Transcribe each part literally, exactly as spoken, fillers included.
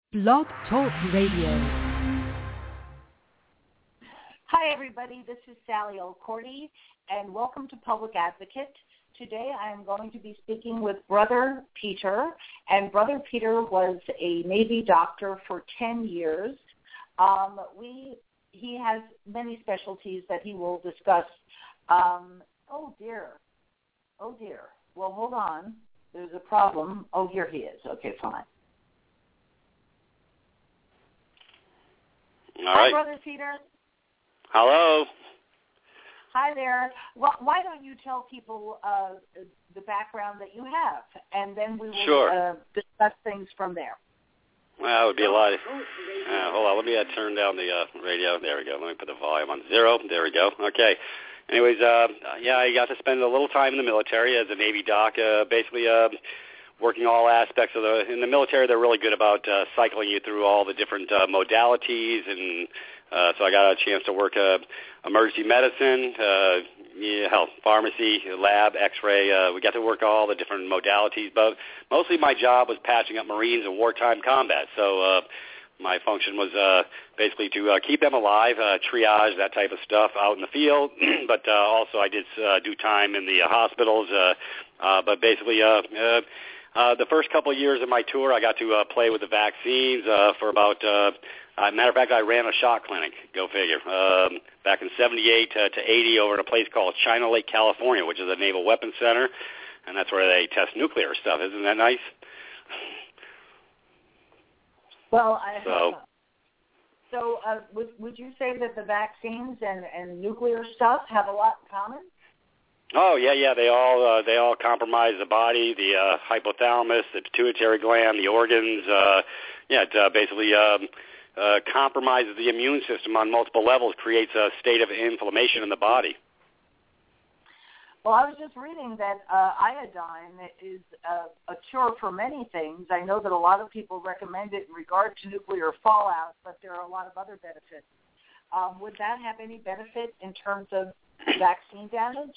Blog Talk Radio. Hi, everybody. This is Sally O'Cordy, and welcome to Public Advocate. Today I am going to be speaking with Brother Peter, and Brother Peter was a Navy doctor for ten years. Um, we he has many specialties that he will discuss. Um, oh, dear. Oh, dear. Well, hold on. There's a problem. Oh, here he is. Okay, fine. All Hi, right. Brother Peter. Hello. Hi there. Well, why don't you tell people uh, the background that you have, and then we will Sure. uh, discuss things from there. Well, it would be a lot. Uh, hold on. Let me uh, turn down the uh, radio. There we go. Let me put the volume on zero. There we go. Okay. Anyways, uh, yeah, I got to spend a little time in the military as a Navy doc, uh, basically uh, working all aspects of the. In the military, they're really good about uh, cycling you through all the different uh, modalities, and uh, so I got a chance to work uh, emergency medicine, uh, yeah, health, pharmacy, lab, X-ray. Uh, we got to work all the different modalities, but mostly my job was patching up Marines in wartime combat. So uh, my function was uh, basically to uh, keep them alive, uh, triage, that type of stuff out in the field, but uh, also I did uh, do time in the uh, hospitals, uh, uh, but basically uh, uh, uh, the first couple of years of my tour, I got to uh, play with the vaccines uh, for about, uh, uh, matter of fact, I ran a shot clinic, go figure, um, back in seventy-eight to, to eighty over at a place called China Lake, California, which is a Naval Weapons Center, and that's where they test nuclear stuff. Isn't that nice? Well, I So, so uh, would, would you say that the vaccines and, and nuclear stuff have a lot in common? oh yeah, yeah, they all uh, they all compromise the body, the uh, hypothalamus, the pituitary gland, the organs. Uh, yeah, it uh, basically um, uh, compromises the immune system on multiple levels, creates a state of inflammation in the body. Well, I was just reading that uh, iodine is uh, a cure for many things. I know that a lot of people recommend it in regard to nuclear fallout, but there are a lot of other benefits. Um, would that have any benefit in terms of vaccine damage?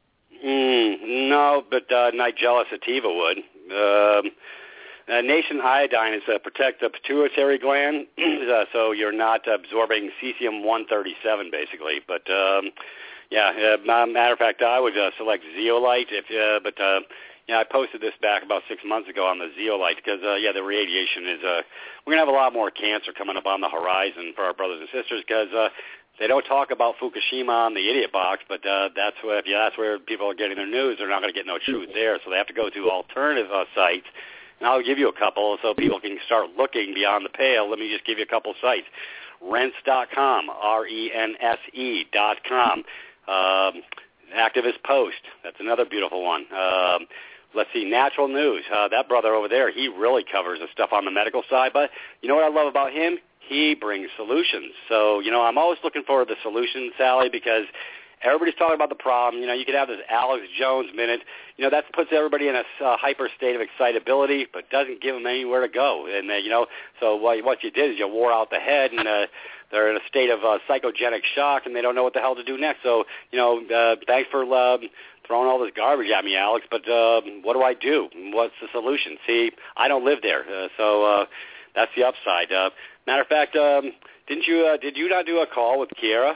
Mm, no, but uh, Nigella sativa would. Um, uh, Nation iodine is to protect the pituitary gland, uh, so you're not absorbing cesium one thirty-seven, basically. But um, yeah, uh, matter of fact, I would uh, select zeolite. If, uh, but uh, yeah, I posted this back about six months ago on the zeolite because uh, yeah, the radiation is. Uh, we're gonna have a lot more cancer coming up on the horizon for our brothers and sisters because. Uh, They don't talk about Fukushima on the idiot box, but uh, that's where yeah, that's where people are getting their news. They're not going to get no truth there, so they have to go to alternative uh, sites. And I'll give you a couple so people can start looking beyond the pale. Let me just give you a couple sites. Rense dot com, R E N S E dot com. Um, Activist Post, that's another beautiful one. Um, let's see, Natural News. Uh, that brother over there, he really covers the stuff on the medical side. But you know what I love about him? He brings solutions. So, you know, I'm always looking for the solution, Sally, because everybody's talking about the problem. You know, you could have this Alex Jones minute. You know, that puts everybody in a uh, hyper state of excitability, but doesn't give them anywhere to go. And, uh, you know, so what, what you did is you wore out the head, and uh, they're in a state of uh, psychogenic shock, and they don't know what the hell to do next. So, you know, uh, thanks for uh, throwing all this garbage at me, Alex, but uh, what do I do? What's the solution? See, I don't live there, uh, so uh, that's the upside. Uh, matter of fact, um, didn't you uh, did you not do a call with Kiera?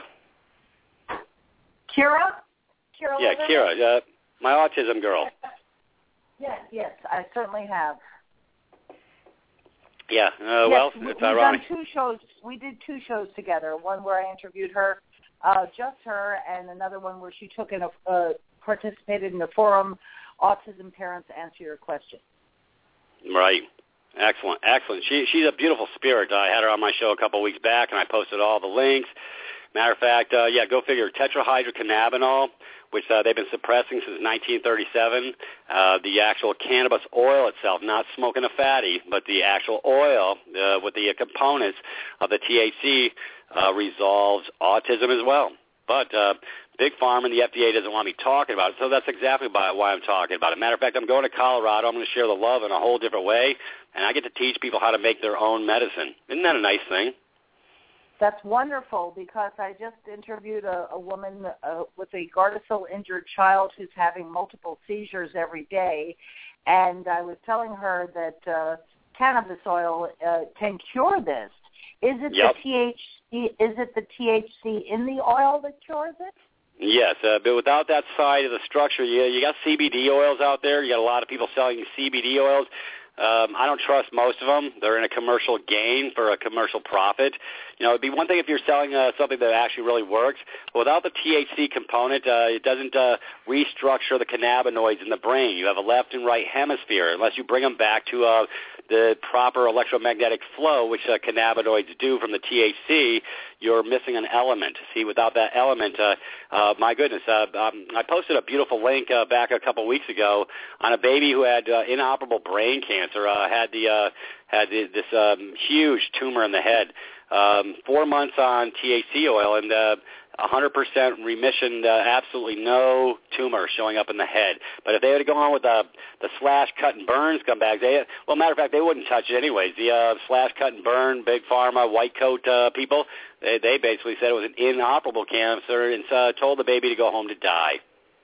Kira? Kira Yeah, Leatherman? Kiera, uh, my autism girl. Yes, yes, I certainly have. Yeah, uh, yes, well, we, it's we've ironic. done two shows. We did two shows together. One where I interviewed her, uh, just her, and another one where she took in a uh, participated in the forum. Autism Parents Answer Your Question. Right. Excellent, excellent. She she's a beautiful spirit. I had her on my show a couple of weeks back, and I posted all the links. Matter of fact, uh, yeah, go figure. Tetrahydrocannabinol, which uh, they've been suppressing since nineteen thirty-seven. Uh, the actual cannabis oil itself, not smoking a fatty, but the actual oil uh, with the uh, components of the T H C uh, resolves autism as well. But uh, Big Pharma and the F D A doesn't want me talking about it, so that's exactly why I'm talking about it. Matter of fact, I'm going to Colorado. I'm going to share the love in a whole different way, and I get to teach people how to make their own medicine. Isn't that a nice thing? That's wonderful because I just interviewed a, a woman uh, with a Gardasil-injured child who's having multiple seizures every day, and I was telling her that uh, cannabis oil uh, can cure this. Is it yep. the T H C? Is it the T H C in the oil that cures it? Yes, uh, but without that side of the structure, you, you got C B D oils out there. You got a lot of people selling C B D oils. Um, I don't trust most of them. They're in a commercial gain for a commercial profit. You know, it'd be one thing if you're selling uh, something that actually really works, but without the T H C component, uh, it doesn't uh, restructure the cannabinoids in the brain. You have a left and right hemisphere unless you bring them back to uh, the proper electromagnetic flow, which uh, cannabinoids do from the T H C. You're missing an element. See, without that element, uh, uh, my goodness, uh, um, I posted a beautiful link uh, back a couple weeks ago on a baby who had uh, inoperable brain cancer, uh, had the uh, had the, this um, huge tumor in the head. Um, four months on T H C oil and uh, one hundred percent remission, uh, absolutely no tumor showing up in the head. But if they had gone with uh, the slash, cut, and burn scumbags, they, well, matter of fact, they wouldn't touch it anyways. The uh, slash, cut, and burn, big pharma, white coat uh, people, they, they basically said it was an inoperable cancer and uh, told the baby to go home to die.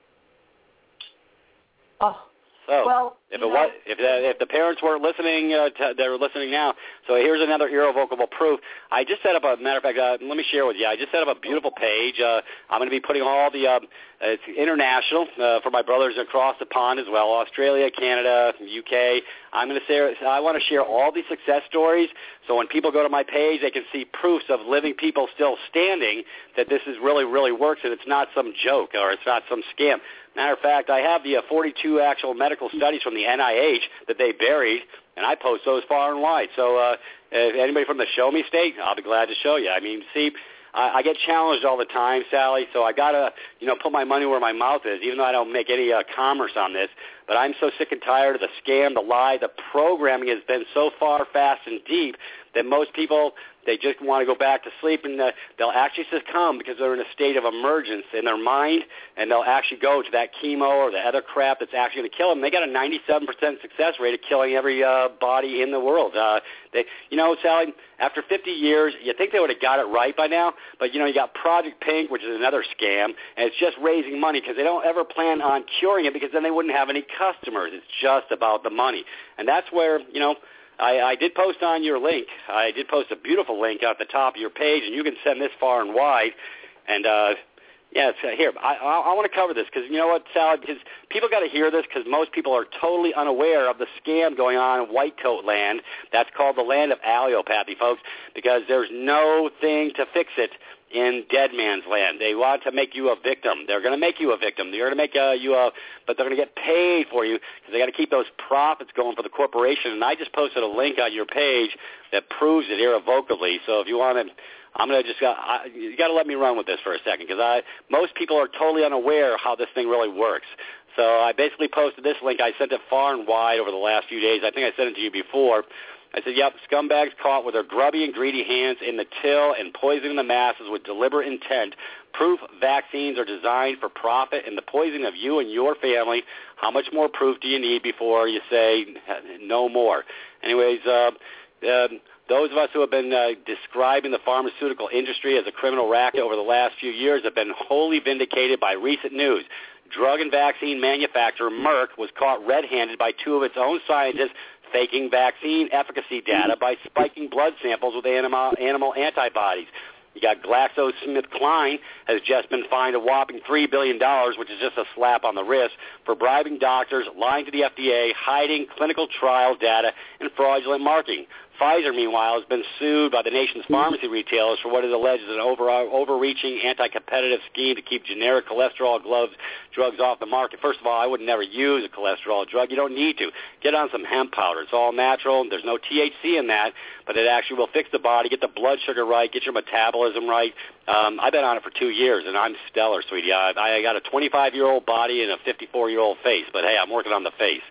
Oh. So well, if it know, was, if the, if the parents weren't listening, uh, to, they're listening now. So here's another irrevocable proof. I just set up a matter of fact. Uh, let me share with you. I just set up a beautiful page. Uh, I'm going to be putting all the. Uh, it's international uh, for my brothers across the pond as well. Australia, Canada, U K. I'm going to share. I want to share all these success stories. So when people go to my page, they can see proofs of living people still standing. That this is really, really works, and it's not some joke or it's not some scam. Matter of fact, I have the uh, forty-two actual medical studies from the N I H that they buried, and I post those far and wide. So uh, if anybody from the Show Me State, I'll be glad to show you. I mean, see, I, I get challenged all the time, Sally, so I got to, you know, put my money where my mouth is, even though I don't make any uh, commerce on this. But I'm so sick and tired of the scam, the lie, the programming has been so far, fast, and deep that most people, they just want to go back to sleep, and uh, they'll actually succumb because they're in a state of emergence in their mind, and they'll actually go to that chemo or the other crap that's actually going to kill them. They got a ninety-seven percent success rate of killing every uh, body in the world. Uh, they, you know, Sally, after fifty years, you think they would have got it right by now, but, you know, you got Project Pink, which is another scam, and it's just raising money because they don't ever plan on curing it because then they wouldn't have any customers. It's just about the money. And that's where, you know, I, I did post on your link. I did post a beautiful link at the top of your page, and you can send this far and wide. And, uh, yeah, it's, uh, here, I, I, I want to cover this because, you know what, Sal, because people got to hear this because most people are totally unaware of the scam going on in white coat land. That's called the land of allopathy, folks, because there's no thing to fix it in dead man's land. They want to make you a victim. They're going to make you a victim. They're going to make uh, you a, but they're going to get paid for you because they got to keep those profits going for the corporation. And I just posted a link on your page that proves it irrevocably. So if you want to, I'm going to just, uh, I, you got to let me run with this for a second because I, most people are totally unaware how this thing really works. So I basically posted this link. I sent it far and wide over the last few days. I think I sent it to you before. I said, yep, scumbags caught with their grubby and greedy hands in the till and poisoning the masses with deliberate intent. Proof vaccines are designed for profit and the poisoning of you and your family. How much more proof do you need before you say no more? Anyways, uh, uh, those of us who have been uh, describing the pharmaceutical industry as a criminal racket over the last few years have been wholly vindicated by recent news. Drug and vaccine manufacturer Merck was caught red-handed by two of its own scientists faking vaccine efficacy data by spiking blood samples with animal, animal antibodies. You got GlaxoSmithKline has just been fined a whopping three billion dollars, which is just a slap on the wrist, for bribing doctors, lying to the F D A, hiding clinical trial data, and fraudulent marketing. Pfizer, meanwhile, has been sued by the nation's pharmacy retailers for what is alleged as an over, overreaching anti-competitive scheme to keep generic cholesterol gloves drugs off the market. First of all, I would never use a cholesterol drug. You don't need to. Get on some hemp powder. It's all natural. There's no T H C in that, but it actually will fix the body, get the blood sugar right, get your metabolism right. Um, I've been on it for two years, and I'm stellar, sweetie. I, I got a twenty-five-year-old body and a fifty-four-year-old face, but, hey, I'm working on the face.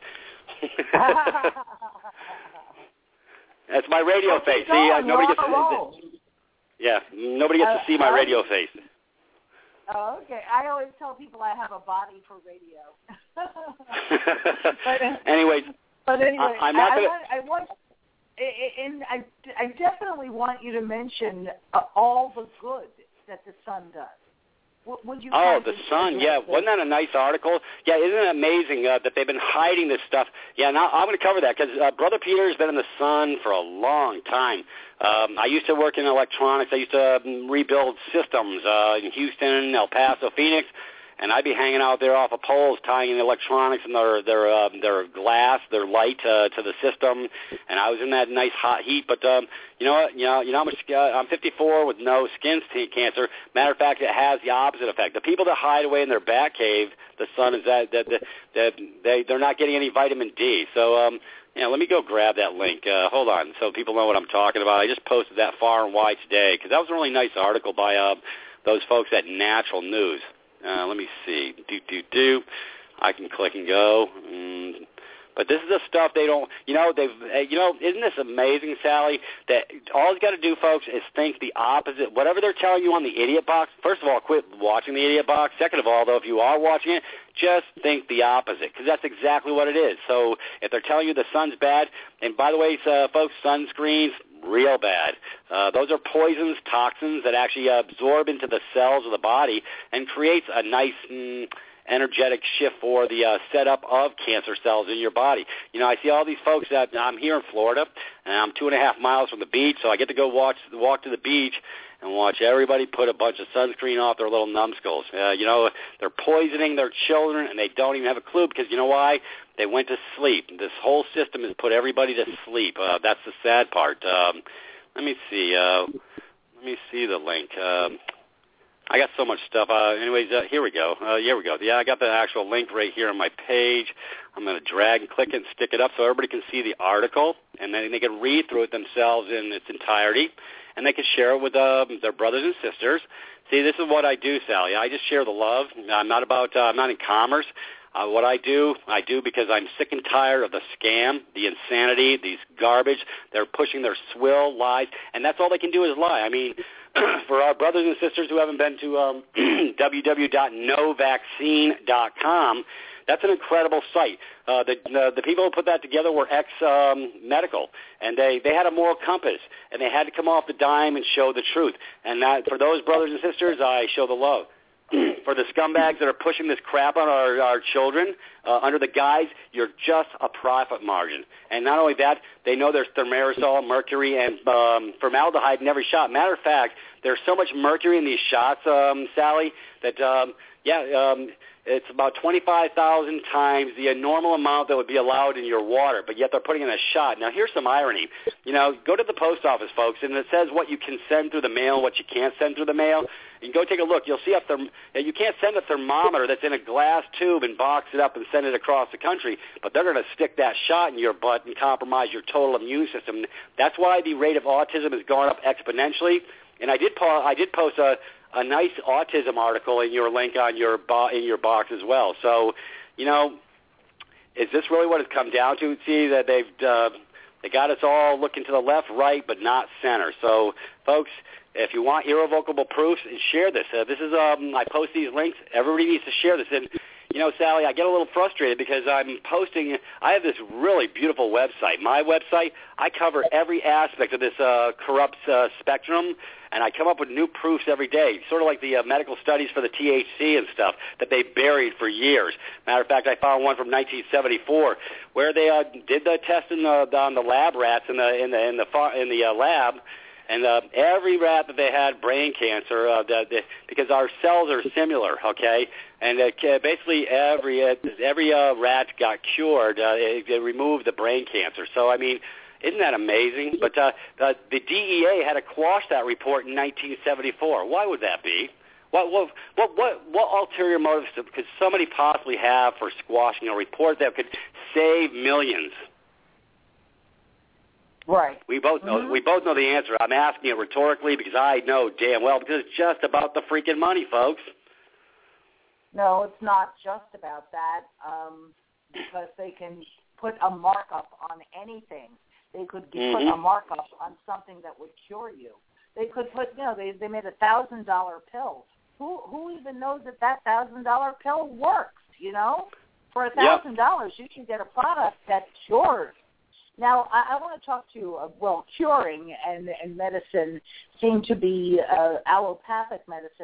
That's my radio well, face. See, uh, nobody gets to, yeah, nobody gets uh, to see my uh, radio face. Oh, okay. I always tell people I have a body for radio. but, Anyways, but anyway, I, I'm not I, gonna... I want, I want, and I, I definitely want you to mention uh, all the good that the sun does. W- would you? Oh, the Sun. Yeah, wasn't that a nice article? Yeah, isn't it amazing uh, that they've been hiding this stuff? Yeah, now I'm going to cover that because uh, Brother Peter has been in the Sun for a long time. Um, I used to work in electronics. I used to um, rebuild systems uh, in Houston, El Paso, Phoenix. And I'd be hanging out there off of poles, tying in the electronics and their their uh, their glass, their light uh, to the system. And I was in that nice hot heat. But um, you know what? You know, you know how much? Uh, I'm fifty-four with no skin cancer. Matter of fact, it has the opposite effect. The people that hide away in their bat cave, the Sun is that that that, that they they're not getting any vitamin D. So um, yeah, let me go grab that link. Uh, hold on, so people know what I'm talking about. I just posted that far and wide today because that was a really nice article by uh, those folks at Natural News. Uh, let me see. Do, do, do. I can click and go. Mm. But this is the stuff they don't, you know, they've, you know, isn't this amazing, Sally, that all you got to do, folks, is think the opposite. Whatever they're telling you on the Idiot Box, first of all, quit watching the Idiot Box. Second of all, though, if you are watching it, just think the opposite, because that's exactly what it is. So if they're telling you the sun's bad, and by the way, uh, folks, sunscreens, real bad. Uh, those are poisons, toxins that actually absorb into the cells of the body and creates a nice mm, energetic shift for the uh, setup of cancer cells in your body. You know, I see all these folks that I'm here in Florida, and I'm two and a half miles from the beach, so I get to go watch, walk to the beach and watch everybody put a bunch of sunscreen off their little numbskulls. Uh, you know, they're poisoning their children, and they don't even have a clue because, you know why? They went to sleep. This whole system has put everybody to sleep. Uh, that's the sad part. Um, let me see. Uh, let me see the link. Um, I got so much stuff. Uh, anyways, uh, here we go. Uh, here we go. Yeah, I got the actual link right here on my page. I'm going to drag and click it and stick it up so everybody can see the article, and then they can read through it themselves in its entirety, and they can share it with uh, their brothers and sisters. See, this is what I do, Sally. I just share the love. I'm not about. Uh, I'm not in commerce. Uh, what I do, I do because I'm sick and tired of the scam, the insanity, these garbage. They're pushing their swill, lies, and that's all they can do is lie. I mean, for our brothers and sisters who haven't been to um, w w w dot no vaccine dot com, that's an incredible site. Uh, the, the the people who put that together were ex-medical, um, and they, they had a moral compass, and they had to come off the dime and show the truth. And that, for those brothers and sisters, I show the love. For the scumbags that are pushing this crap on our, our children uh, under the guise, you're just a profit margin. And not only that, they know there's thimerosal, mercury, and um, formaldehyde in every shot. Matter of fact, there's so much mercury in these shots, um, Sally, that, um, yeah, um, it's about twenty-five thousand times the normal amount that would be allowed in your water, but yet they're putting in a shot. Now, here's some irony. You know, go to the post office, folks, and it says what you can send through the mail, what you can't send through the mail. You can go take a look. You'll see a therm- you can't send a thermometer that's in a glass tube and box it up and send it across the country, but they're going to stick that shot in your butt and compromise your total immune system. That's why the rate of autism has gone up exponentially. And I did, po- I did post a a nice autism article in your link on your bo- in your box as well. So, you know, is this really what it's come down to? See that they've uh, they got us all looking to the left, right, but not center. So, folks, if you want irrevocable proofs, share this. Uh, this is um, I post these links. Everybody needs to share this. And you know, Sally, I get a little frustrated because I'm posting. I have this really beautiful website. My website. I cover every aspect of this uh, corrupt uh, spectrum. And I come up with new proofs every day, sort of like the uh, medical studies for the T H C and stuff that they buried for years. Matter of fact, I found one from nineteen seventy-four where they uh, did the test in the, on the lab rats in the in the in the far, in the uh, lab, and uh, every rat that they had brain cancer uh, the, the, because our cells are similar, okay? And uh, basically every uh, every uh, rat got cured. Uh, it, it removed the brain cancer. So I mean. Isn't that amazing? But uh, uh, the D E A had to quash that report in nineteen seventy-four. Why would that be? What what what what, what ulterior motives could somebody possibly have for squashing a report that could save millions? Right. We both know. Mm-hmm. We both know the answer. I'm asking it rhetorically because I know damn well because it's just about the freaking money, folks. No, it's not just about that. Um, because they can put a markup on anything. They could mm-hmm. put a markup on something that would cure you. They could put, you know, they they made a thousand dollar pill. Who who even knows that that thousand dollar pill works? You know, for a thousand dollars, you can get a product that cures. Now, I, I want to talk to you. Uh, well, curing and and medicine seem to be uh, allopathic medicine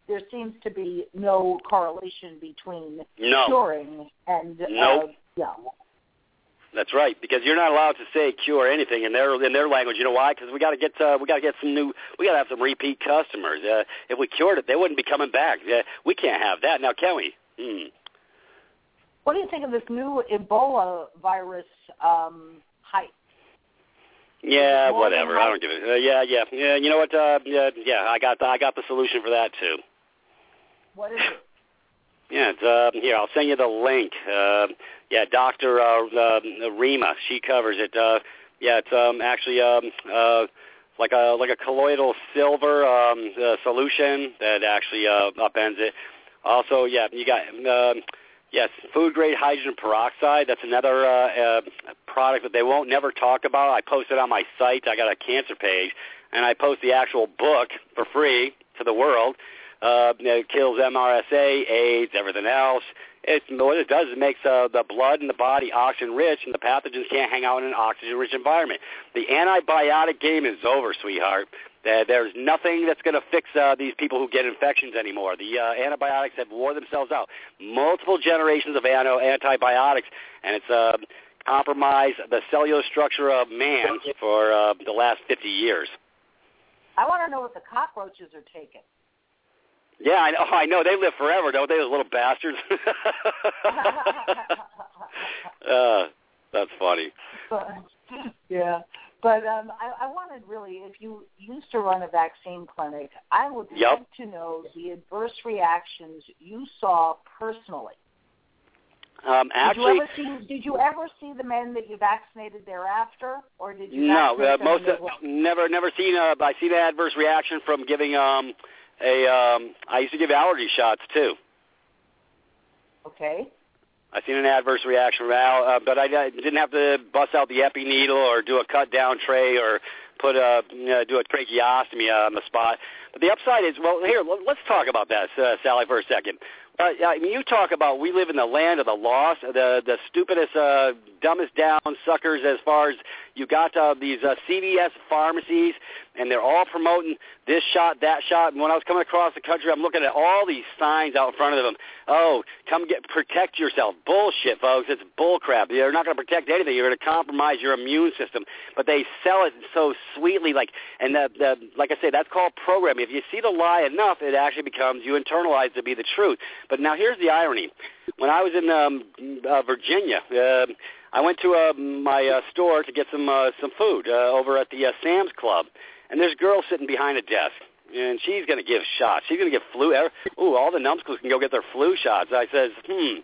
there seems to be no correlation between no. curing and nope. uh, yeah. That's right, because you're not allowed to say cure anything in their in their language. You know why? Because we got to get uh, we got to get some new. We got to have some repeat customers. Uh, if we cured it, they wouldn't be coming back. Uh, we can't have that now, can we? Hmm. What do you think of this new Ebola virus um, hype? Yeah, whatever. I don't give it. Uh, yeah, yeah, yeah. You know what? Uh, yeah, yeah. I got the, I got the solution for that too. What is it? Yeah, it's, uh, here, I'll send you the link. Uh, yeah, Doctor Uh, uh, Rima, she covers it. Uh, yeah, it's um, actually um, uh, like a like a colloidal silver um, uh, solution that actually uh, upends it. Also, yeah, you got um, yes, food grade hydrogen peroxide. That's another uh, uh, product that they won't never talk about. I posted on my site. I got a cancer page, and I post the actual book for free to the world. Uh, it kills M R S A, AIDS, everything else. It's, what it does is it makes uh, the blood in the body oxygen-rich, and the pathogens can't hang out in an oxygen-rich environment. The antibiotic game is over, sweetheart. Uh, there's nothing that's going to fix uh, these people who get infections anymore. The uh, antibiotics have wore themselves out. Multiple generations of anti- antibiotics, and it's uh, compromised the cellular structure of man for uh, the last fifty years. I want to know what the cockroaches are taking. Yeah, I know. I know. They live forever, don't they? Those little bastards. uh, that's funny. But, yeah, but um, I, I wanted really, if you used to run a vaccine clinic, I would yep. like to know the adverse reactions you saw personally. Um, actually, did you ever see? Did you ever see the men that you vaccinated thereafter, or did you? No, vaccinate uh, them most of, never, never seen. Uh, I seen an adverse reaction from giving. Um, A, um, I used to give allergy shots too. Okay. I seen an adverse reaction from al, uh, but I, I didn't have to bust out the epi needle or do a cut down tray or put a you know, do a tracheostomy uh, on the spot. But the upside is, well, here let's talk about that, uh, Sally, for a second. Uh, I mean, you talk about we live in the land of the lost, the the stupidest, uh, dumbest down suckers as far as you got uh, these uh, C V S pharmacies, and they're all promoting this shot, that shot. And when I was coming across the country, I'm looking at all these signs out in front of them. Oh, come get protect yourself. Bullshit, folks. It's bullcrap. You're not going to protect anything. You're going to compromise your immune system. But they sell it so sweetly, like and the, the like I say, that's called programming. If you see the lie enough, it actually becomes you internalize it to be the truth. But now here's the irony. When I was in um, uh, Virginia, uh, I went to uh, my uh, store to get some uh, some food uh, over at the uh, Sam's Club, and there's a girl sitting behind a desk, and she's going to give shots. She's going to give flu. Ooh, all the numbskulls can go get their flu shots. I says, hmm.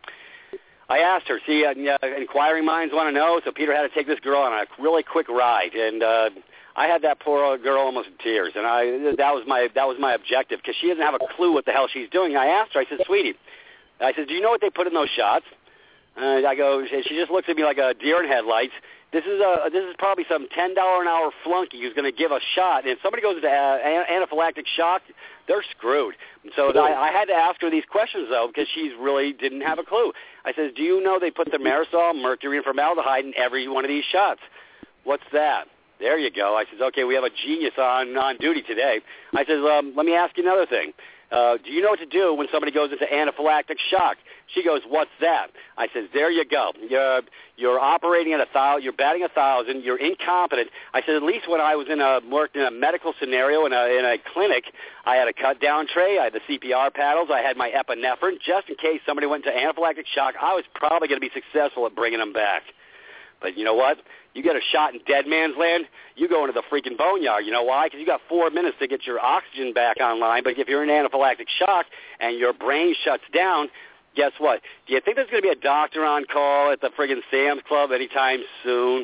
I asked her, see, uh, inquiring minds want to know, so Peter had to take this girl on a really quick ride, and uh, I had that poor girl almost in tears, and I that was my that was my objective because she doesn't have a clue what the hell she's doing. I asked her, I said, sweetie, I said, do you know what they put in those shots? And I go, she just looks at me like a deer in headlights. This is a this is probably some ten dollar an hour flunky who's going to give a shot. And if somebody goes into uh, anaphylactic shock, they're screwed. And so I, I had to ask her these questions, though, because she really didn't have a clue. I said, do you know they put the thimerosal, mercury, and formaldehyde in every one of these shots? What's that? There you go. I said, okay, we have a genius on, on duty today. I said, um, let me ask you another thing. Uh, do you know what to do when somebody goes into anaphylactic shock? She goes, what's that? I says, there you go. You're, you're operating at a thousand, you're batting a thousand, you're incompetent. I said, at least when I was in a, worked in a medical scenario in a, in a clinic, I had a cut-down tray, I had the C P R paddles, I had my epinephrine. Just in case somebody went into anaphylactic shock, I was probably going to be successful at bringing them back. But you know what? You get a shot in dead man's land, you go into the freaking boneyard. You know why? Because you got four minutes to get your oxygen back online. But if you're in anaphylactic shock and your brain shuts down, guess what? Do you think there's going to be a doctor on call at the friggin' Sam's Club anytime soon?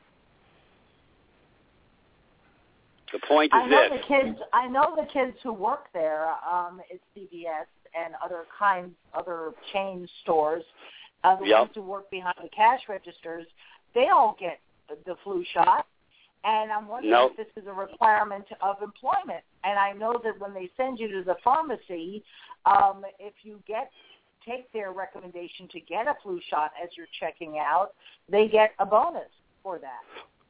The point is I know this. The kids, I know the kids who work there um, at C V S and other kinds, other chain stores, uh, the yep. ones who work behind the cash registers, they all get the flu shot, and I'm wondering nope. if this is a requirement of employment. And I know that when they send you to the pharmacy, um, if you get take their recommendation to get a flu shot as you're checking out, they get a bonus for that.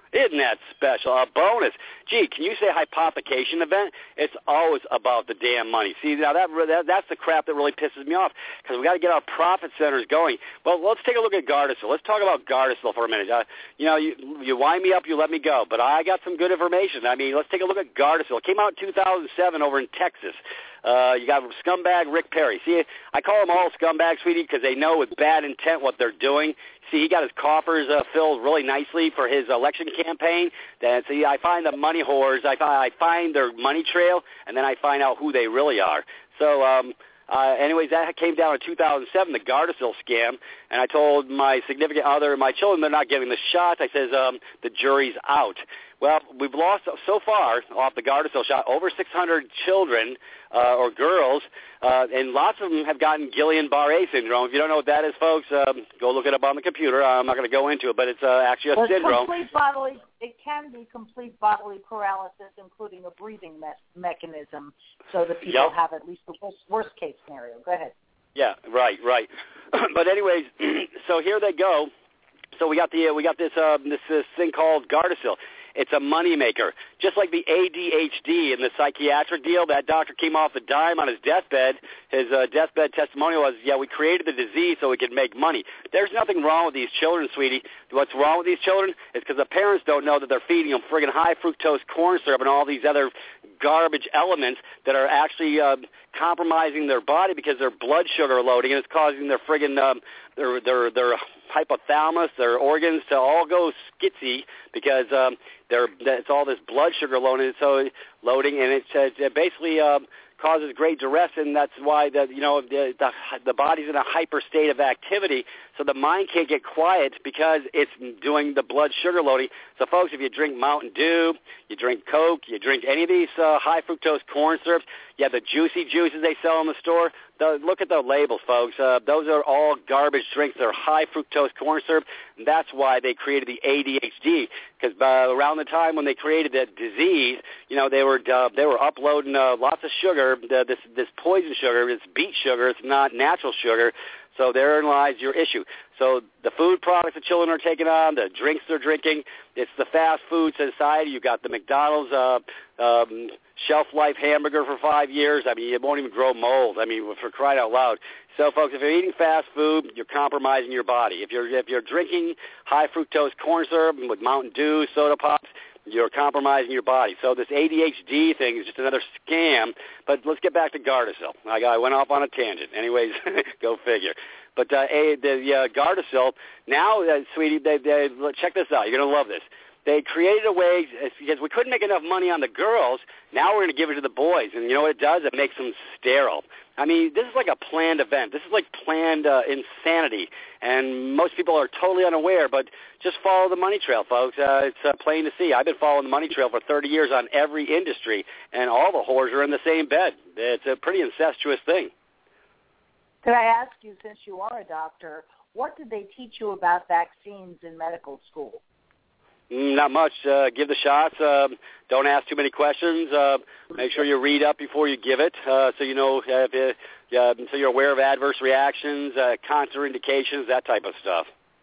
Isn't that special? A bonus. Gee, can you say hypothecation event? It's always about the damn money. See, now that, that that's the crap that really pisses me off because we got to get our profit centers going. Well, let's take a look at Gardasil. Let's talk about Gardasil for a minute. Uh, you know, you, you wind me up, you let me go, but I got some good information. I mean, let's take a look at Gardasil. It came out in two thousand seven over in Texas. Uh, you got scumbag Rick Perry. See, I call them all scumbags, sweetie, because they know with bad intent what they're doing. See, he got his coffers uh, filled really nicely for his election campaign. Then, see, I find the money whores. I find, I find their money trail, and then I find out who they really are. So, um, uh, anyways, that came down in two thousand seven, the Gardasil scam, and I told my significant other and my children they're not getting the shot. I says um, the jury's out. Well, we've lost so far off the Gardasil shot over six hundred children uh, or girls, uh, and lots of them have gotten Guillain-Barré syndrome. If you don't know what that is, folks, um, go look it up on the computer. I'm not going to go into it, but it's uh, actually a well, syndrome. Complete bodily, it can be complete bodily paralysis, including a breathing me- mechanism, so that people yep. have at least the worst, worst case scenario. Go ahead. Yeah, right, right. But anyways, so here they go. So we got the uh, we got this uh, this this thing called Gardasil. It's a moneymaker. Just like the A D H D and the psychiatric deal, that doctor came off the dime on his deathbed. His uh, deathbed testimonial was, yeah, we created the disease so we could make money. There's nothing wrong with these children, sweetie. What's wrong with these children is because the parents don't know that they're feeding them friggin' high fructose corn syrup and all these other garbage elements that are actually uh, compromising their body because their blood sugar loading, and it's causing their friggin' um, their their their hypothalamus, their organs to all go skitsy because um, they're it's all this blood sugar loading, so loading, and it's uh, it basically um, causes great duress, and that's why the you know the, the the body's in a hyper state of activity, so the mind can't get quiet because it's doing the blood sugar loading. So, folks, if you drink Mountain Dew, you drink Coke, you drink any of these uh, high fructose corn syrups, you have the juicy juices they sell in the store. The, look at the labels, folks. Uh, those are all garbage drinks. They're high fructose corn syrup, and that's why they created the A D H D. Because uh, around the time when they created that disease, you know, they were uh, they were uploading uh, lots of sugar, uh, this this poison sugar, it's beet sugar, it's not natural sugar. So therein lies your issue. So the food products the children are taking on, the drinks they're drinking, it's the fast food society. You've got the McDonald's uh, um, shelf-life hamburger for five years. I mean, it won't even grow mold. I mean, for crying out loud. So, folks, if you're eating fast food, you're compromising your body. If you're if you're drinking high fructose corn syrup with Mountain Dew, soda pops, you're compromising your body. So this A D H D thing is just another scam. But let's get back to Gardasil. I, I went off on a tangent. Anyways, go figure. But uh, a, the uh, Gardasil, now, uh, sweetie, they, they, check this out. You're going to love this. They created a way, because we couldn't make enough money on the girls, now we're going to give it to the boys. And you know what it does? It makes them sterile. I mean, this is like a planned event. This is like planned uh, insanity. And most people are totally unaware, but just follow the money trail, folks. Uh, it's uh, plain to see. I've been following the money trail for thirty years on every industry, and all the whores are in the same bed. It's a pretty incestuous thing. Could I ask you, since you are a doctor, what did they teach you about vaccines in medical school? Not much. Uh, give the shots. Uh, don't ask too many questions. Uh, make sure you read up before you give it, uh, so you know if it, uh, so you're aware of adverse reactions, uh, contraindications, that type of stuff.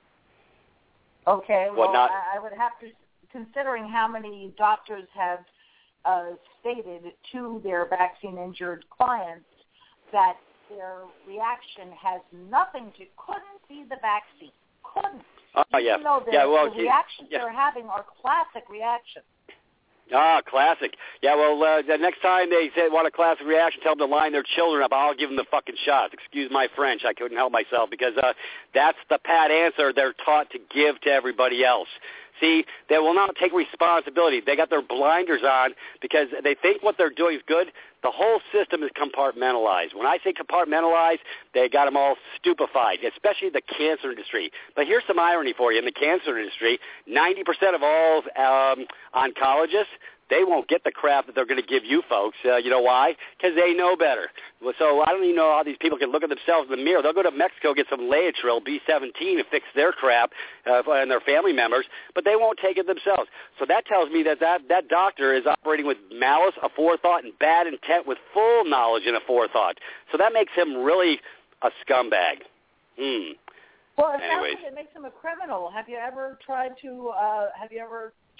Okay. Well, Whatnot. I would have to, considering how many doctors have uh, stated to their vaccine-injured clients that their reaction has nothing to, couldn't be the vaccine, couldn't. Oh, yeah. You know, the, yeah, well, the reactions yeah. they're having are classic reactions. Ah, classic. Yeah, well, uh, the next time they say want a classic reaction, tell them to line their children up. I'll give them the fucking shots. Excuse my French. I couldn't help myself because uh, that's the pat answer they're taught to give to everybody else. See, they will not take responsibility. They got their blinders on because they think what they're doing is good. The whole system is compartmentalized. When I say compartmentalized, they got them all stupefied, especially the cancer industry. But here's some irony for you. In the cancer industry, ninety percent of all um, oncologists, they won't get the crap that they're going to give you folks. Uh, you know why? Because they know better. Well, so I don't even know how these people can look at themselves in the mirror. They'll go to Mexico, get some Laetrile B seventeen and fix their crap uh, and their family members, but they won't take it themselves. So that tells me that that, that doctor is operating with malice, aforethought, and bad intent with full knowledge and aforethought. So that makes him really a scumbag. Hmm. Well, it sounds Anyways. like it makes him a criminal. Have you ever tried to, uh, have you ever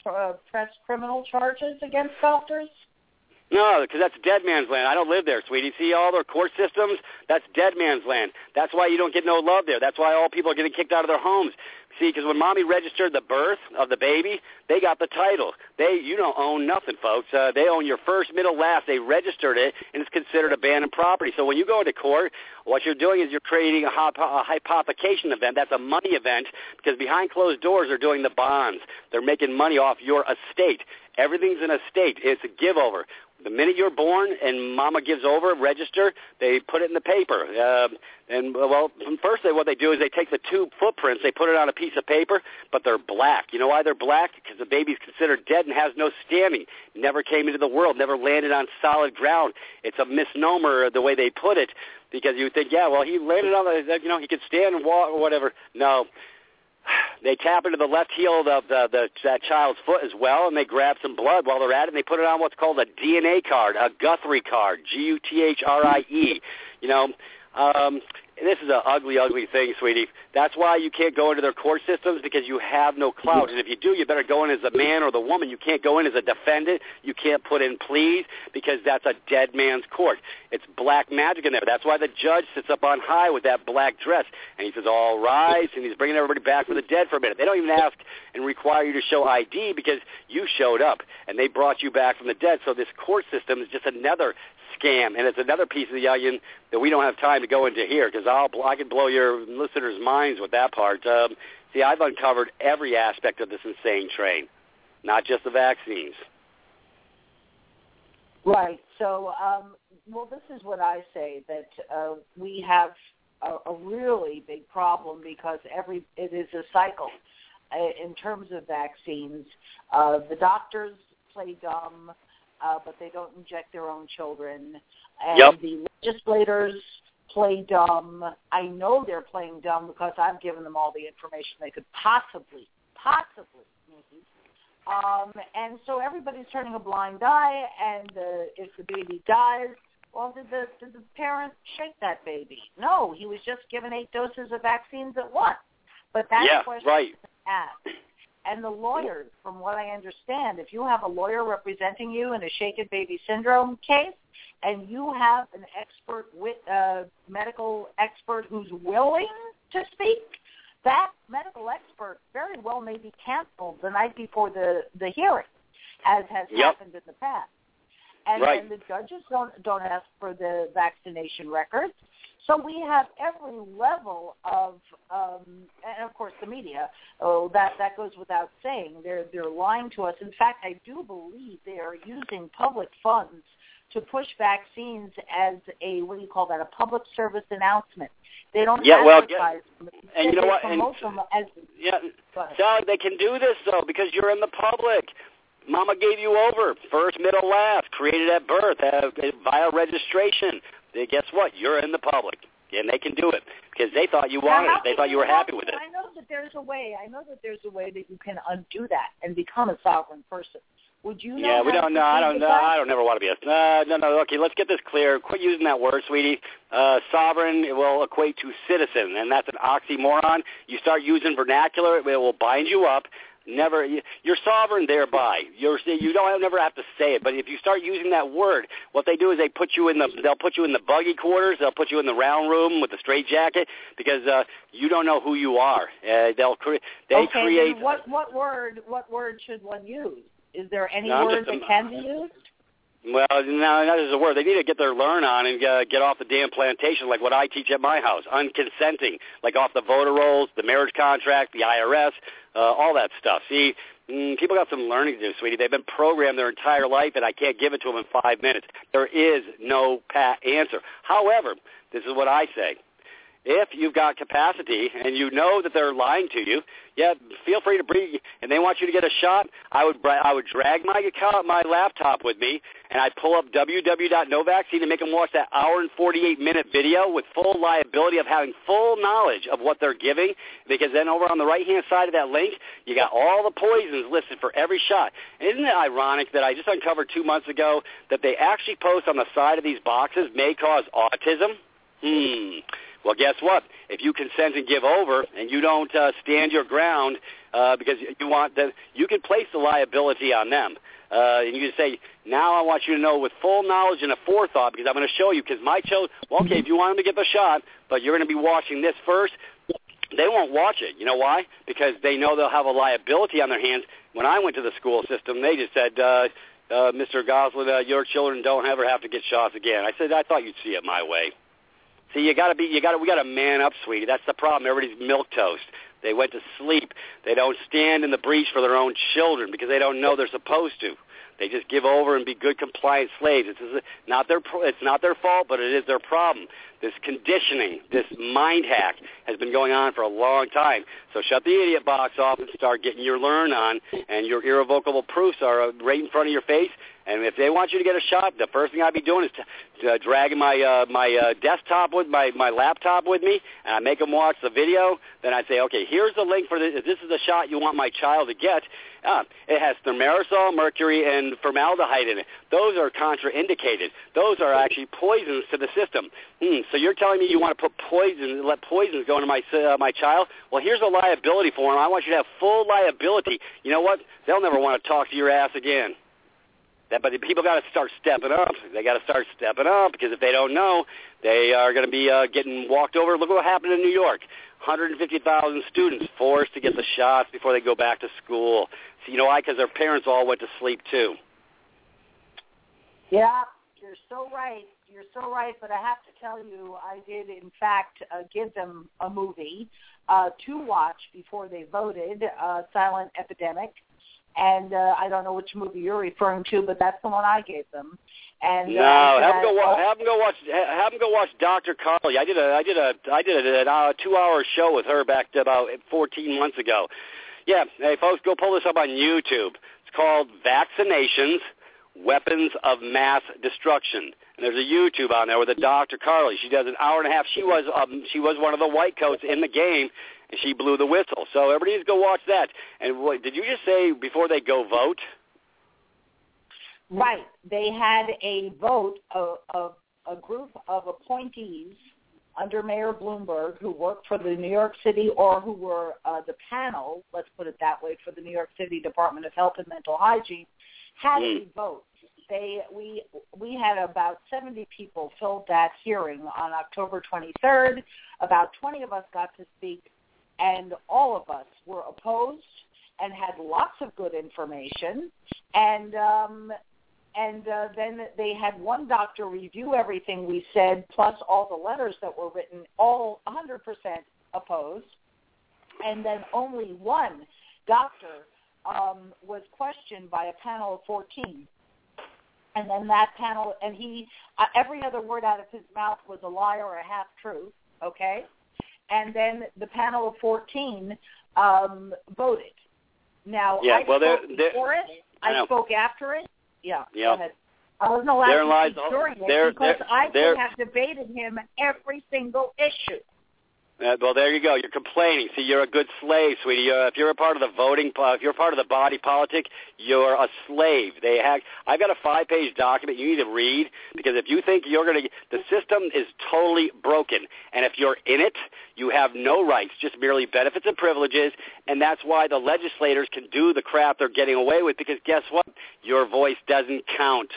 uh, press criminal charges against doctors? No, because that's dead man's land. I don't live there, sweetie. See all their court systems? That's dead man's land. That's why you don't get no love there. That's why all people are getting kicked out of their homes. See, because when mommy registered the birth of the baby, they got the title. They, you don't own nothing, folks. Uh, they own your first, middle, last. They registered it, and it's considered abandoned property. So when you go into court, what you're doing is you're creating a, hypo- a hypothecation event. That's a money event because behind closed doors they're doing the bonds. They're making money off your estate. Everything's an estate. It's a give-over. The minute you're born and mama gives over, register, they put it in the paper. Uh, and, well, first they, what they do is they take the two footprints, they put it on a piece of paper, but they're black. You know why they're black? Because the baby's considered dead and has no standing. Never came into the world, never landed on solid ground. It's a misnomer the way they put it because you think, yeah, well, he landed on the, you know, he could stand and walk or whatever. No. They tap into the left heel of the, the, the, that child's foot as well, and they grab some blood while they're at it, and they put it on what's called a D N A card, a Guthrie card, G U T H R I E. You know, um, this is an ugly, ugly thing, sweetie. That's why you can't go into their court systems because you have no clout. And if you do, you better go in as a man or the woman. You can't go in as a defendant. You can't put in pleas because that's a dead man's court. It's black magic in there. That's why the judge sits up on high with that black dress. And he says, all rise, and he's bringing everybody back from the dead for a minute. They don't even ask and require you to show I D because you showed up, and they brought you back from the dead. So this court system is just another scam, and it's another piece of the onion that we don't have time to go into here because I'll I can blow your listeners' minds with that part. Um, see, I've uncovered every aspect of this insane train, not just the vaccines. Right. So, um, well, this is what I say, that uh, we have a, a really big problem because every it is a cycle. Uh, in terms of vaccines, uh, the doctors play dumb. Uh, but they don't inject their own children. And yep. the legislators play dumb. I know they're playing dumb because I've given them all the information they could possibly, possibly need. Um, and so everybody's turning a blind eye, and uh, if the baby dies, well, did the, did the parent shake that baby? No, he was just given eight doses of vaccines at once. But that's yeah, the question right. asked. And the lawyers, from what I understand, if you have a lawyer representing you in a shaken baby syndrome case, and you have an expert, with, uh, medical expert who's willing to speak, that medical expert very well may be canceled the night before the, the hearing, as has yep. happened in the past. And, right. and the judges don't don't ask for the vaccination records. So we have every level of, um, and of course the media, oh, that, that goes without saying. They're, they're lying to us. In fact, I do believe they are using public funds to push vaccines as a, what do you call that, a public service announcement. They don't yeah, well, advertise yeah. them. And you know what? And, them as, yeah, Sally, they can do this, though, because you're in the public. Mama gave you over, first, middle, last, created at birth uh, via registration. Guess what? You're in the public, and they can do it because they thought you wanted it. They thought you were happy with it. I know that there's a way. I know that there's a way that you can undo that and become a sovereign person. Would you know? Yeah, we don't know. I don't know. I don't never want to be a. Uh, no, no. Okay, let's get this clear. Quit using that word, sweetie. Uh, sovereign will equate to citizen, and that's an oxymoron. You start using vernacular, it will bind you up. Never, you're sovereign thereby. You're, you don't never have to say it. But if you start using that word, what they do is they put you in the, they'll put you in the buggy quarters. They'll put you in the round room with the straitjacket because uh, you don't know who you are. Uh, they'll cre- they okay, create. Then what what word what word should one use? Is there any no, word just, that can be used? Well, no, that is a word. They need to get their learn on and uh, get off the damn plantation like what I teach at my house, unconsenting, like off the voter rolls, the marriage contract, the I R S, uh, all that stuff. See, mm, people got some learning to do, sweetie. They've been programmed their entire life, and I can't give it to them in five minutes. There is no pat answer. However, this is what I say. If you've got capacity and you know that they're lying to you, yeah, feel free to bring. And they want you to get a shot. I would I would drag my account, my laptop with me, and I'd pull up w w w dot no vaccine and make them watch that hour and forty-eight minute video with full liability of having full knowledge of what they're giving. Because then over on the right hand side of that link, you got all the poisons listed for every shot. And isn't it ironic that I just uncovered two months ago that they actually post on the side of these boxes may cause autism? Hmm. Well, guess what? If you consent and give over and you don't uh, stand your ground uh, because you want that, you can place the liability on them. Uh, and you can say, now I want you to know with full knowledge and a forethought, because I'm going to show you, because my children, well, okay, if you want them to get the shot, but you're going to be watching this first, they won't watch it. You know why? Because they know they'll have a liability on their hands. When I went to the school system, they just said, uh, uh, Mister Goslin, uh, your children don't ever have to get shots again. I said, I thought you'd see it my way. See, you got to be, you got to, we got to man up, sweetie. That's the problem. Everybody's milquetoast. They went to sleep. They don't stand in the breach for their own children because they don't know they're supposed to. They just give over and be good, compliant slaves. It's not their, it's not their fault, but it is their problem. This conditioning, this mind hack has been going on for a long time. So shut the idiot box off and start getting your learn on, and your irrevocable proofs are right in front of your face. And if they want you to get a shot, the first thing I'd be doing is to, to dragging my uh, my uh, desktop with my, my laptop with me, and I make them watch the video. Then I'd say, okay, here's the link for this. If this is the shot you want my child to get, uh, it has thimerosal, mercury, and formaldehyde in it. Those are contraindicated. Those are actually poisons to the system. Hmm, so you're telling me you want to put poison, let poisons go into my uh, my child? Well, here's a liability for them. I want you to have full liability. You know what? They'll never want to talk to your ass again. That, but people got to start stepping up. They got to start stepping up, because if they don't know, they are going to be uh, getting walked over. Look what happened in New York. one hundred fifty thousand students forced to get the shots before they go back to school. So you know why? Because their parents all went to sleep too. Yeah, you're so right. You're so right. But I have to tell you, I did, in fact, uh, give them a movie uh, to watch before they voted, uh, Silent Epidemic. And uh, I don't know which movie you're referring to, but that's the one I gave them. And no, uh, have them go watch. Have them go watch. Have them go watch Doctor Carly. I did a. I did a. I did a, a two-hour show with her back to about fourteen months ago. Yeah, hey folks, go pull this up on YouTube. It's called Vaccinations, Weapons of Mass Destruction. And there's a YouTube on there with a Doctor Carly. She does an hour and a half. She was um, she was one of the white coats in the game, and she blew the whistle. So everybody needs to go watch that. And what, did you just say before they go vote? Right. They had a vote of, of a group of appointees under Mayor Bloomberg who worked for the New York City, or who were uh, the panel, let's put it that way, for the New York City Department of Health and Mental Hygiene, had mm. a vote. They we we had about seventy people filled that hearing on October twenty-third. About twenty of us got to speak, and all of us were opposed and had lots of good information. And um, and uh, then they had one doctor review everything we said, plus all the letters that were written, all one hundred percent opposed. And then only one doctor um, was questioned by a panel of fourteen. And then that panel, and he, uh, every other word out of his mouth was a lie or a half-truth, okay? And then the panel of fourteen um, voted. Now, yeah, I well, spoke they're, before they're, it. I, I spoke after it. Yeah, yep. Go ahead. I wasn't allowed Therein to lies speak all, during it there, because there, I there, could have debated him every single issue. Uh, well, there you go. You're complaining. See, you're a good slave, sweetie. You're, if you're a part of the voting, uh, if you're part of the body politic, you're a slave. They have. I've got a five-page document you need to read, because if you think you're going to, the system is totally broken. And if you're in it, you have no rights, just merely benefits and privileges. And that's why the legislators can do the crap they're getting away with, because guess what? Your voice doesn't count.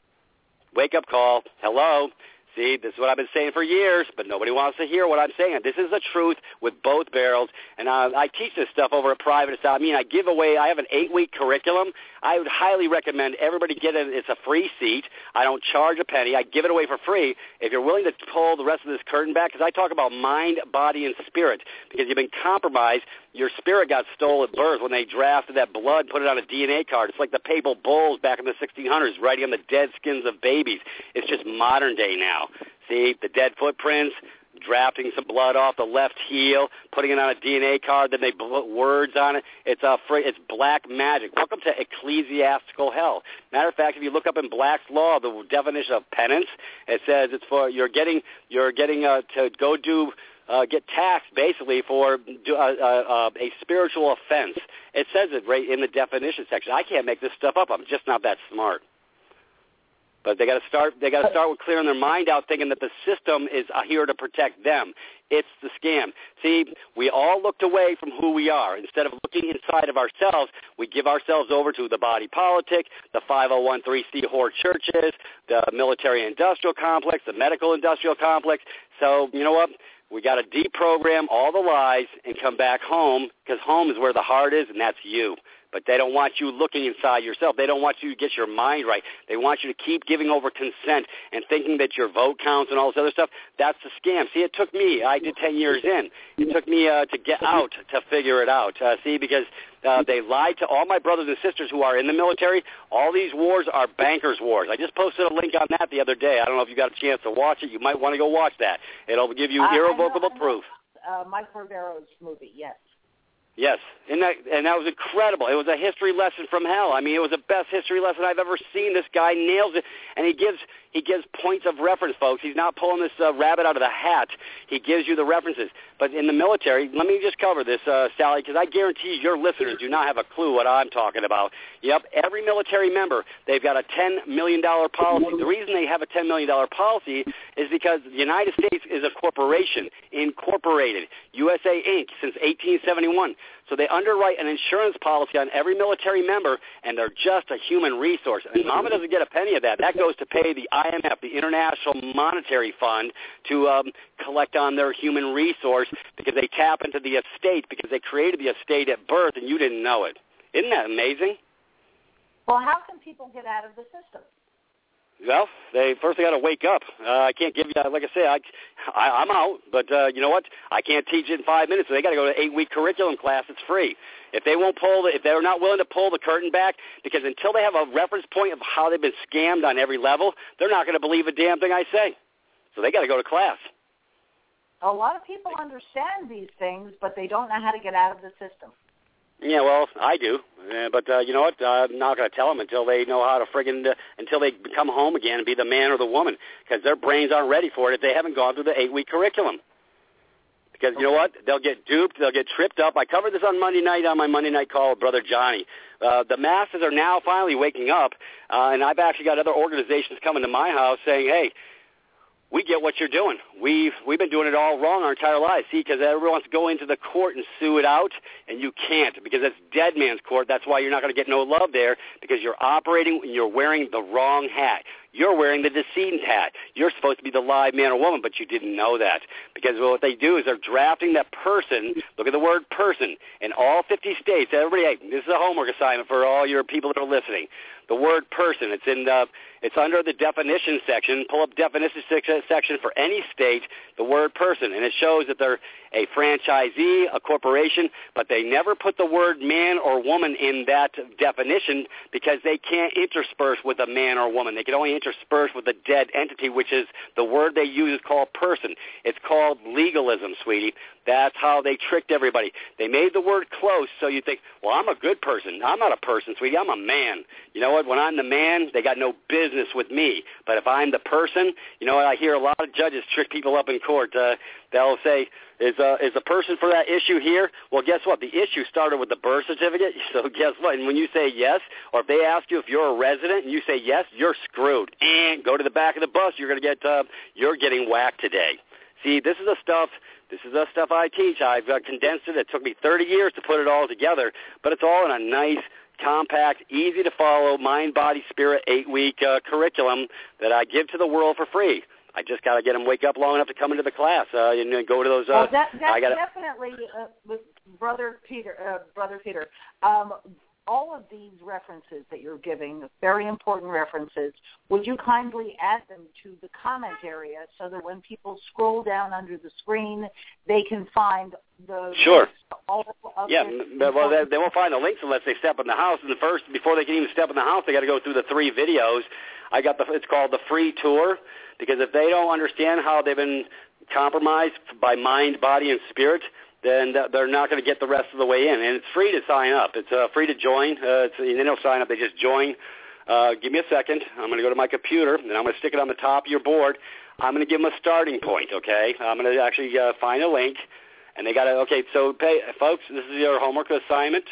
Wake-up call. Hello. See, this is what I've been saying for years, but nobody wants to hear what I'm saying. This is the truth with both barrels, and uh, I teach this stuff over at Private. I mean, I give away, I have an eight-week curriculum. I would highly recommend everybody get it. It's a free seat. I don't charge a penny. I give it away for free. If you're willing to pull the rest of this curtain back, because I talk about mind, body, and spirit, because you've been compromised. Your spirit got stolen at birth when they drafted that blood, put it on a D N A card. It's like the papal bulls back in the sixteen hundreds, writing on the dead skins of babies. It's just modern day now. See, the dead footprints, drafting some blood off the left heel, putting it on a D N A card, then they put words on it. It's a fr- it's black magic. Welcome to ecclesiastical hell. Matter of fact, if you look up in Black's Law, the definition of penance, it says it's for you're getting you're getting uh, to go do. Uh, get taxed basically for uh, uh, a spiritual offense. It says it right in the definition section. I can't make this stuff up. I'm just not that smart. But they got to start. They got to start with clearing their mind out, thinking that the system is here to protect them. It's the scam. See, we all looked away from who we are. Instead of looking inside of ourselves, we give ourselves over to the body politic, the five oh one c whore churches, the military-industrial complex, the medical-industrial complex. So, you know what? We got to deprogram all the lies and come back home, because home is where the heart is, and that's you. But they don't want you looking inside yourself. They don't want you to get your mind right. They want you to keep giving over consent and thinking that your vote counts and all this other stuff. That's the scam. See, it took me. I did ten years in. It took me uh, to get out to figure it out. Uh, see, because uh, they lied to all my brothers and sisters who are in the military. All these wars are bankers' wars. I just posted a link on that the other day. I don't know if you got a chance to watch it. You might want to go watch that. It'll give you uh, irrevocable I know, I know. proof. Uh, Mike Rivero's movie, yes. Yes, and that and that was incredible. It was a history lesson from hell. I mean, it was the best history lesson I've ever seen. This guy nails it, and he gives he gives points of reference, folks. He's not pulling this uh, rabbit out of the hat. He gives you the references. But in the military, let me just cover this, uh, Sally, because I guarantee your listeners do not have a clue what I'm talking about. Yep, every military member, they've got a ten million dollars policy. The reason they have a ten million dollars policy is because the United States is a corporation, incorporated, U S A Incorporated, since eighteen seventy-one. So they underwrite an insurance policy on every military member, and they're just a human resource. And Mama doesn't get a penny of that. That goes to pay the I M F, the International Monetary Fund, to um, collect on their human resource, because they tap into the estate, because they created the estate at birth, and you didn't know it. Isn't that amazing? Well, how can people get out of the system? Well, they first they got to wake up. Uh, I can't give you, like I say, I, I, I'm out. But uh, you know what? I can't teach it in five minutes. So they got to go to an eight-week curriculum class. It's free. If they won't pull, the, if they're not willing to pull the curtain back, because until they have a reference point of how they've been scammed on every level, they're not going to believe a damn thing I say. So they got to go to class. A lot of people understand these things, but they don't know how to get out of the system. Yeah, well, I do, uh, but uh, you know what? Uh, I'm not going to tell them until they know how to friggin' uh, until they come home again and be the man or the woman, because their brains aren't ready for it if they haven't gone through the eight-week curriculum. Because you know what? They'll get duped. They'll get tripped up. I covered this on Monday night on my Monday night call with Brother Johnny. Uh, the masses are now finally waking up, uh, and I've actually got other organizations coming to my house saying, hey, we get what you're doing. We've, we've been doing it all wrong our entire lives. See, because everyone wants to go into the court and sue it out, and you can't, because it's dead man's court. That's why you're not going to get no love there, because you're operating and you're wearing the wrong hat. You're wearing the decedent hat. You're supposed to be the live man or woman, but you didn't know that. Because what they do is they're drafting that person. Look at the word person. In all fifty states, everybody, hey, this is a homework assignment for all your people that are listening. The word person, it's in the, it's under the definition section. Pull up definition section for any state, the word person, and it shows that they're a franchisee, a corporation, but they never put the word man or woman in that definition, because they can't intersperse with a man or woman. They can only intersperse with a dead entity, which is the word they use is called person. It's called legalism, sweetie. That's how they tricked everybody. They made the word close, so you think, well, I'm a good person. I'm not a person, sweetie. I'm a man. You know what? When I'm the man, they got no business with me. But if I'm the person, you know what? I hear a lot of judges trick people up in court. Uh, they'll say, is uh, is the person for that issue here? Well, guess what? The issue started with the birth certificate. So guess what? And when you say yes, or if they ask you if you're a resident and you say yes, you're screwed. And go to the back of the bus. You're going to get, uh, you're getting whacked today. See, this is the stuff. This is the stuff I teach. I've uh, condensed it. It took me thirty years to put it all together, but it's all in a nice, compact, easy-to-follow, mind, body, spirit, eight-week uh, curriculum that I give to the world for free. I just got to get them wake up long enough to come into the class uh, and, and go to those. Uh, well, that, that's I gotta, definitely, uh, with Brother Peter. Uh, Brother Peter. Um, all of these references that you're giving, very important references, would you kindly add them to the comment area so that when people scroll down under the screen, they can find the sure. all of yeah, well, they, they won't find the links unless they step in the house. And the first, before they can even step in the house, they got to go through the three videos. I got the. It's called the free tour, because if they don't understand how they've been compromised by mind, body, and spirit, then they're not going to get the rest of the way in. And it's free to sign up. It's uh, free to join. Uh, it's, they don't sign up. They just join. Uh, give me a second. I'm going to go to my computer, and I'm going to stick it on the top of your board. I'm going to give them a starting point, okay? I'm going to actually uh, find a link, and they got to, okay, so pay, folks, this is your homework assignment.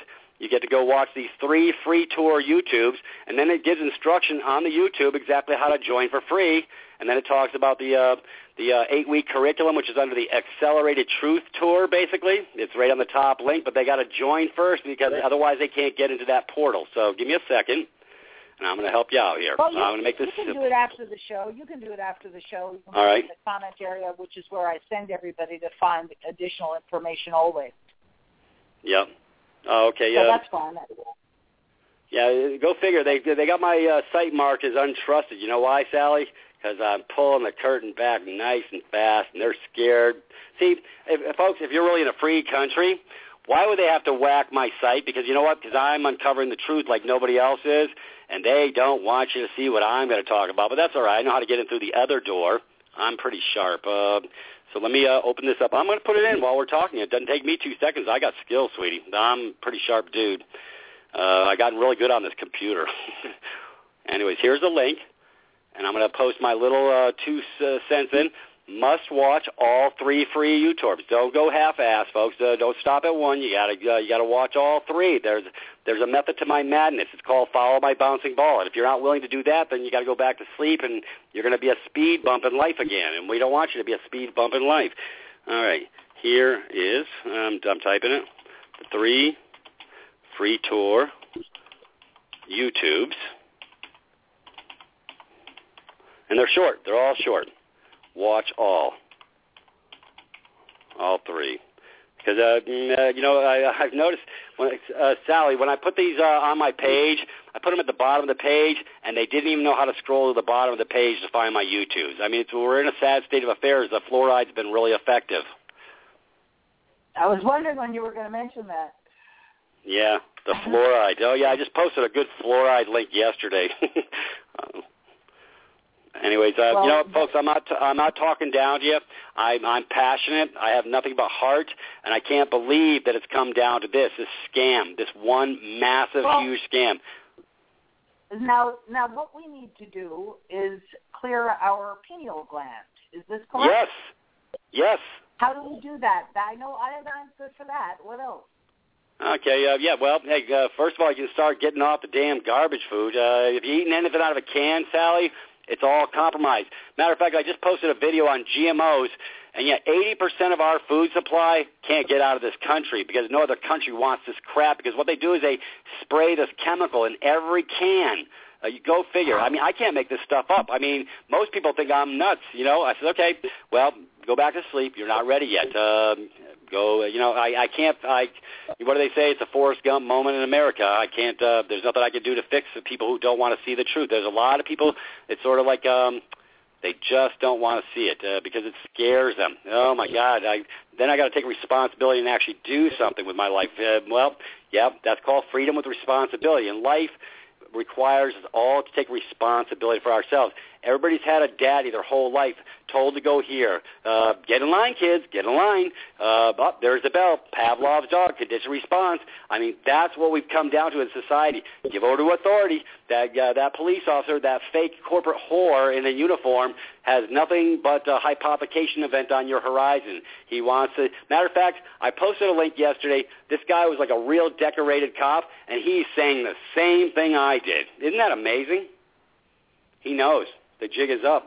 You get to go watch these three free tour YouTubes, and then it gives instruction on the YouTube exactly how to join for free. And then it talks about the uh, the uh, eight-week curriculum, which is under the Accelerated Truth Tour, basically. It's right on the top link, but they got to join first because otherwise they can't get into that portal. So give me a second, and I'm going to help you out here. Well, you, I'm going to make this you can simple. do it after the show. You can do it after the show. You can All right. In the comment area, which is where I send everybody to find additional information always. Yep. Oh, okay. So Yeah. that's fine. Yeah, go figure. They they got my uh, site marked as untrusted. You know why, Sally? Because I'm pulling the curtain back nice and fast, and they're scared. See, if, if, folks, if you're really in a free country, why would they have to whack my site? Because you know what? Because I'm uncovering the truth like nobody else is, and they don't want you to see what I'm going to talk about. But that's all right. I know how to get in through the other door. I'm pretty sharp. Uh, so let me uh, open this up. I'm going to put it in while we're talking. It doesn't take me two seconds. I got skills, sweetie. I'm a pretty sharp dude. Uh, I gotten really good on this computer. Anyways, here's the link. And I'm going to post my little uh, two uh, cents in. Must watch all three free YouTubes. Don't go half-ass, folks. Uh, don't stop at one. You got to uh, you got to watch all three. There's there's a method to my madness. It's called Follow My Bouncing Ball. And if you're not willing to do that, then you got to go back to sleep, and you're going to be a speed bump in life again. And we don't want you to be a speed bump in life. All right, here is um, I'm typing it. The three free tour YouTubes. And they're short. They're all short. Watch all. All three. Because, uh, uh, you know, I, I've noticed, when, uh, Sally, when I put these uh, on my page, I put them at the bottom of the page, and they didn't even know how to scroll to the bottom of the page to find my YouTubes. I mean, it's, we're in a sad state of affairs. The fluoride's been really effective. I was wondering when you were going to mention that. Yeah, the fluoride. Oh, yeah, I just posted a good fluoride link yesterday. uh, Anyways, uh, well, you know, folks, I'm not, t- I'm not talking down to you. I'm, I'm passionate. I have nothing but heart, and I can't believe that it's come down to this, this scam, this one massive, well, huge scam. Now, now, what we need to do is clear our pineal gland. Is this correct? Yes. Yes. How do we do that? I know iodine's good for that. What else? Okay, uh, yeah, well, hey, uh, first of all, you can start getting off the damn garbage food. Uh, if you're eating anything out of a can, Sally, it's all compromised. Matter of fact, I just posted a video on G M Os, and yet eighty percent of our food supply can't get out of this country because no other country wants this crap, because what they do is they spray this chemical in every can. Uh, you go figure. I mean, I can't make this stuff up. I mean, most people think I'm nuts, you know. I said, okay, well, go back to sleep. You're not ready yet. Um, go, you know, I, I can't, I, what do they say? It's a Forrest Gump moment in America. I can't, uh, there's nothing I can do to fix the people who don't want to see the truth. There's a lot of people, it's sort of like, um, they just don't want to see it uh, because it scares them. Oh, my God. I, then I got to take responsibility and actually do something with my life. Uh, well, yeah, that's called freedom with responsibility. And life requires us all to take responsibility for ourselves. Everybody's had a daddy their whole life told to go here. Uh, get in line, kids. Get in line. Uh, oh, there's the bell. Pavlov's dog. Conditioned response. I mean, that's what we've come down to in society. Give over to authority. That uh, that police officer, that fake corporate whore in a uniform, has nothing but a hypothecation event on your horizon. He wants to. Matter of fact, I posted a link yesterday. This guy was like a real decorated cop, and he's saying the same thing I did. Isn't that amazing? He knows. The jig is up.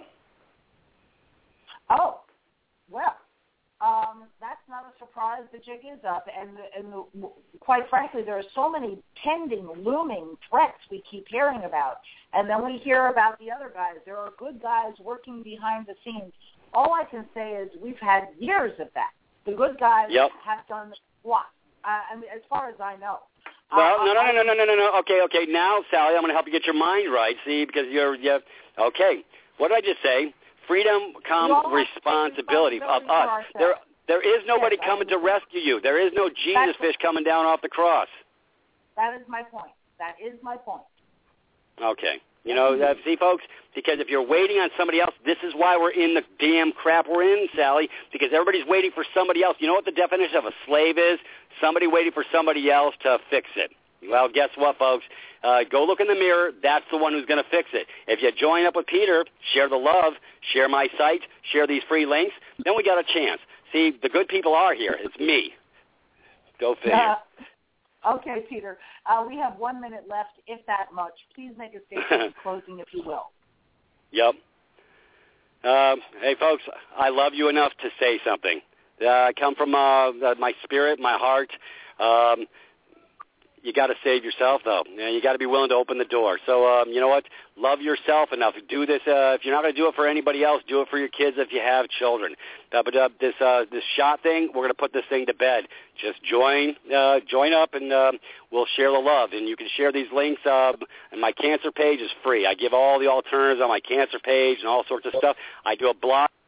Oh, well, um, that's not a surprise. The jig is up, and and the, quite frankly, there are so many pending, looming threats we keep hearing about, and then we hear about the other guys. There are good guys working behind the scenes. All I can say is we've had years of that. The good guys yep. have done what? Uh, I mean, as far as I know. Well, uh, no, no, I, no, no, no, no, no. Okay, okay. Now, Sally, I'm going to help you get your mind right. See, because you're, you're okay. What did I just say? Freedom comes responsibility, responsibility of us. There, there is nobody yes, coming to rescue you. There is no Jesus fish coming down off the cross. That is my point. That is my point. Okay. You know, uh, see, folks, because if you're waiting on somebody else, this is why we're in the damn crap we're in, Sally, because everybody's waiting for somebody else. You know what the definition of a slave is? Somebody waiting for somebody else to fix it. Well, guess what, folks? Uh, go look in the mirror. That's the one who's going to fix it. If you join up with Peter, share the love, share my site, share these free links, then we got a chance. See, the good people are here. It's me. Go figure. Uh, Okay, Peter. Uh, we have one minute left, if that much. Please make a statement in closing, if you will. Yep. Um, hey, folks, I love you enough to say something. Uh, I come from uh, my spirit, my heart. Um, you got to save yourself, though. And you got to be willing to open the door. So, um, you know what? Love yourself enough. Do this. Uh, if you're not going to do it for anybody else, do it for your kids if you have children. Uh, but uh, this uh, this shot thing, we're going to put this thing to bed. Just join uh, join up, and uh, we'll share the love. And you can share these links. Uh, and my cancer page is free. I give all the alternatives on my cancer page and all sorts of stuff. I do a blog